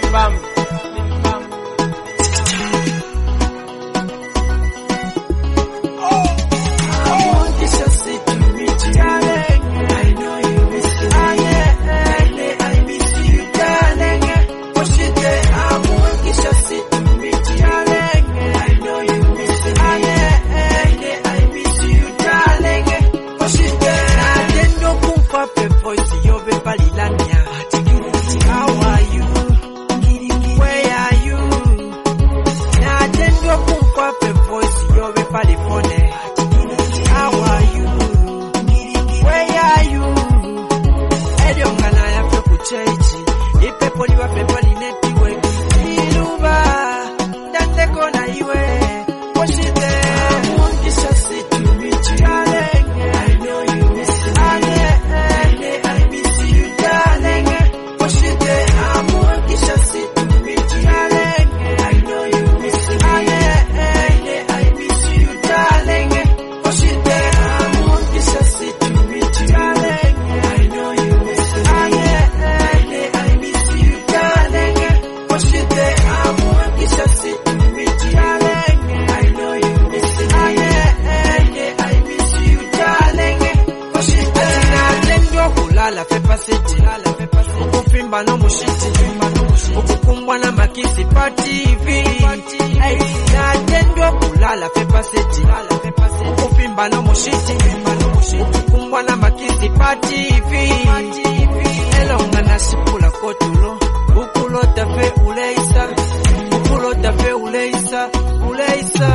Ukufimba no mushiti, ukukumbwa na makisi pa TV. Natendwa kulala pepa seti, ukufimba no mushiti, ukukumbwa na makisi pa TV. Elonga na sipula kotulo, ukulota fe uleisa, ukulota fe uleisa, uleisa.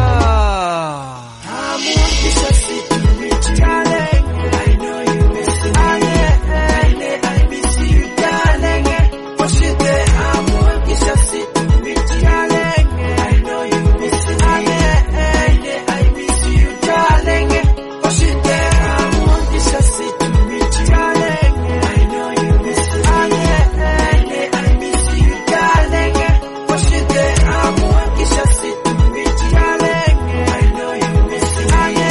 Amuakisha situ michi darling, I know you miss me. I miss you darling. Poshite amuakisha situ michi darling, I know you miss me. I miss you darling. Poshite amuakisha situ michi darling, I know you miss me. I miss you darling. Poshite amuakisha situ michi darling, I know you miss me.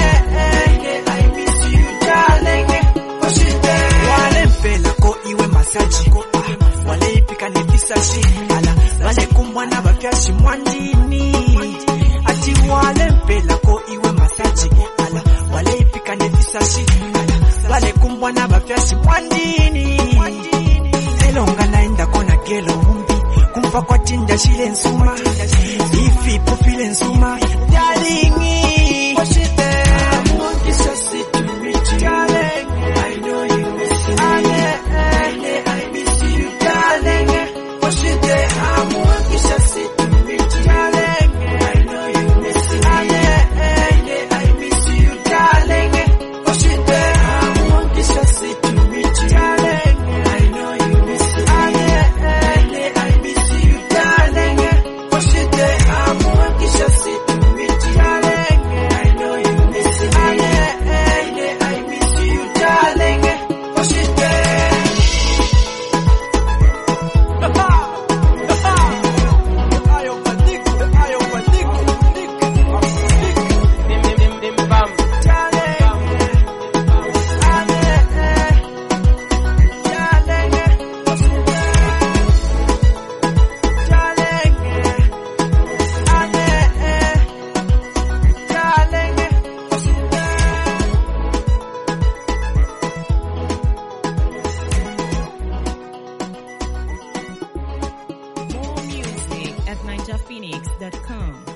I miss you darling. Poshite wale mpela ko iwe masaji, wale ipika ni kisashi, wale kumbwa na bafyashi mwandini. Ati wale mpela ko iwe masaji, wale ipika ni kisashi, wale kumbwa na bafyashi mwandini. Elonga naenda kona gelo umbi, kumpa kwa tinda shile nsuma, ifi popile nsuma, darlingi. Poshite amuakisha situ michi darling, I know you miss me. I miss you darling. Poshite amuakisha situ michi darling, I know you miss me. I miss you darling. Poshite amuakisha situ michi darling, I know you miss me. I miss you darling. Poshite amuakisha situ michi darling, I know you miss me. I miss you darling. Poshite More music at ninjaphoenix.com.